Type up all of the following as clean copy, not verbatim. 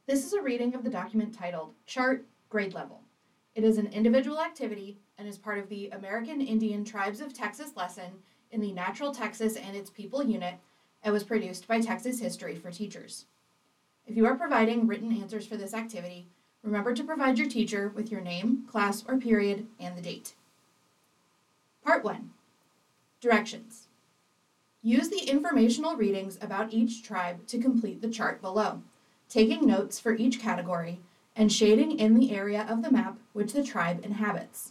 This is a reading of the document titled Chart Grade Level. It is an individual activity and is part of the American Indian Tribes of Texas lesson in the Natural Texas and Its People unit and was produced by Texas History for Teachers. If you are providing written answers for this activity, remember to provide your teacher with your name, class or period, and the date. Part 1. Directions. Use the informational readings about each tribe to complete the chart below, taking notes for each category and shading in the area of the map which the tribe inhabits.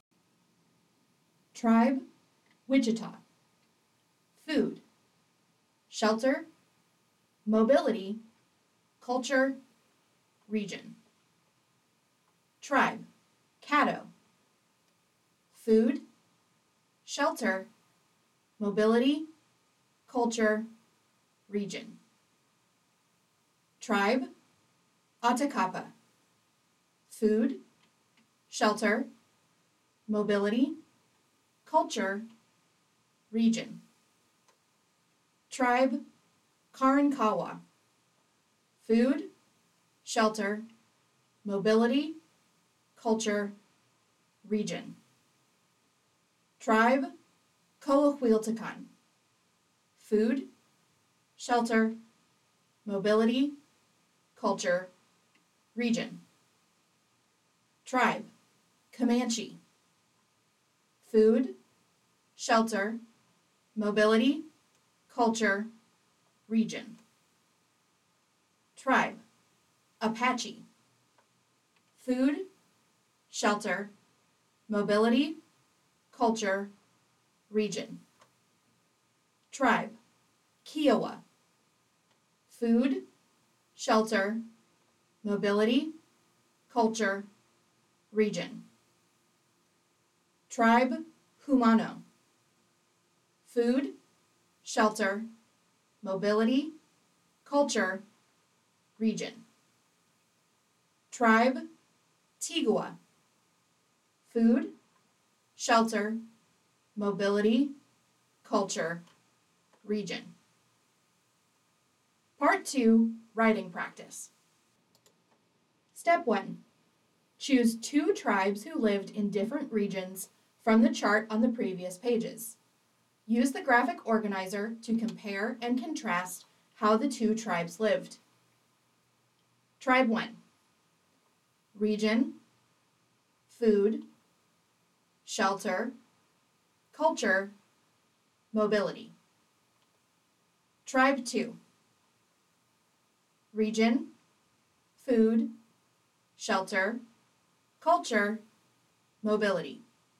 Tribe, Wichita. Food, shelter, mobility, culture, region. Tribe, Caddo. Food, shelter, mobility, culture, region. Tribe, Atacapa. Food, shelter, mobility, culture, region. Tribe, Karankawa. Food, shelter, mobility, culture, region. Tribe, Coahuiltecan. Food, shelter, mobility, culture, region. Tribe, Comanche. Food, shelter, mobility, culture, region. Tribe, Apache. Food, shelter, mobility, culture, region. Tribe, Kiowa. Food, shelter, mobility, culture, region. Tribe, Humano. Food, shelter, mobility, culture, region. Tribe, Tigua. Food, shelter, mobility, culture, region. Part 2, Writing Practice. Step 1. Choose 2 tribes who lived in different regions from the chart on the previous pages. Use the graphic organizer to compare and contrast how the 2 tribes lived. Tribe 1. Region, food, shelter, culture, mobility. Tribe 2. Region, food, shelter, culture, mobility.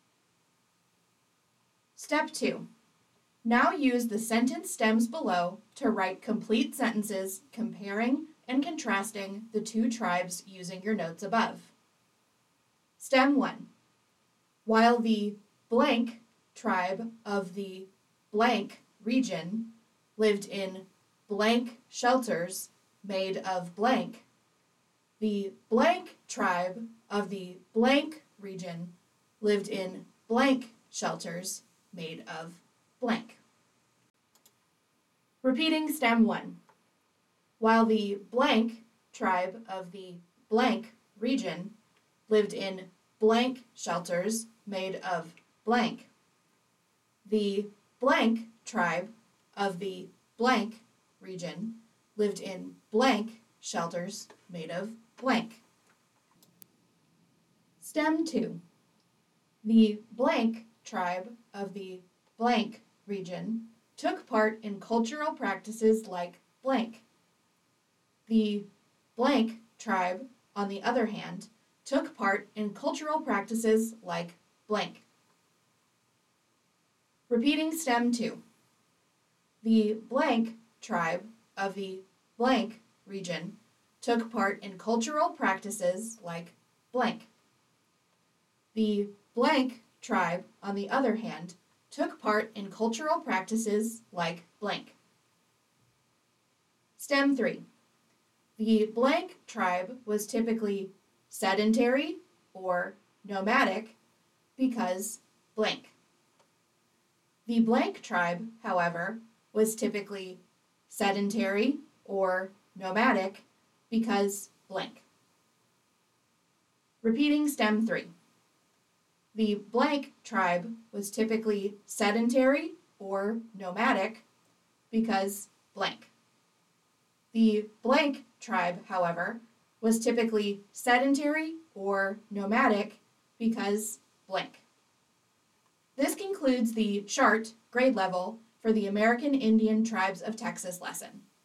Step 2. Now use the sentence stems below to write complete sentences comparing and contrasting the 2 tribes using your notes above. Stem 1. While the blank tribe of the blank region lived in blank shelters made of blank, the blank tribe of the blank region lived in blank shelters made of blank. Repeating stem 1. While the blank tribe of the blank region lived in blank shelters made of blank, the blank tribe of the blank region lived in blank shelters made of blank. Stem 2. The blank tribe of the blank region took part in cultural practices like blank. The blank tribe, on the other hand, took part in cultural practices like blank. Repeating stem 2. The blank tribe of the blank region took part in cultural practices like blank. The blank tribe, on the other hand, took part in cultural practices like blank. Stem 3. The blank tribe was typically sedentary or nomadic because blank. The blank tribe, however, was typically sedentary or nomadic because blank. Repeating stem 3. The blank tribe was typically sedentary or nomadic because blank. The blank tribe, however, was typically sedentary or nomadic because blank. This concludes the chart grade level for the American Indian Tribes of Texas lesson.